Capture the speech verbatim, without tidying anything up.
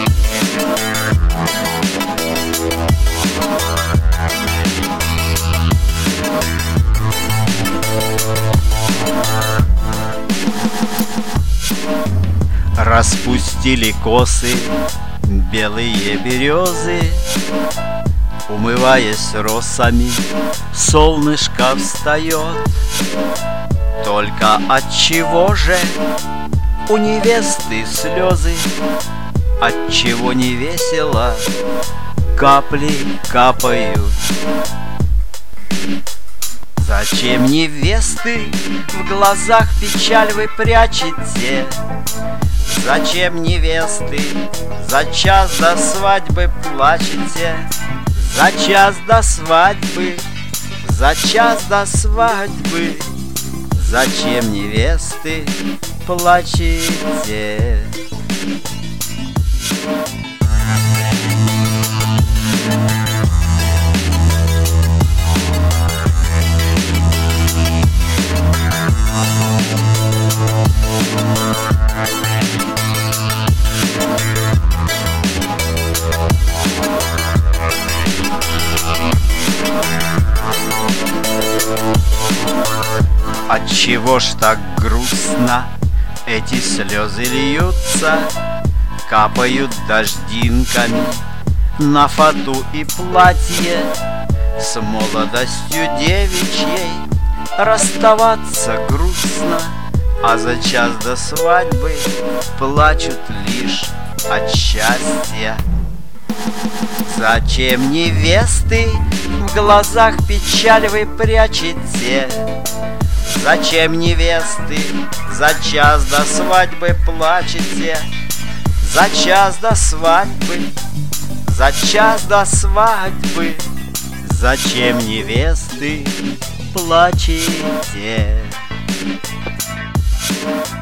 Распустили косы белые березы, умываясь росами, солнышко встает. Только отчего же у невесты слезы, отчего не весело капли капают? Зачем невесты в глазах печаль вы прячете? Зачем невесты за час до свадьбы плачете? За час до свадьбы, за час до свадьбы, зачем невесты плачете? Отчего ж так грустно эти слезы льются, капают дождинками на фату и платье? С молодостью девичьей расставаться грустно, а за час до свадьбы плачут лишь от счастья. Зачем невесты в глазах печаль вы прячете? Зачем невесты за час до свадьбы плачете? За час до свадьбы, за час до свадьбы, зачем невесты плачете?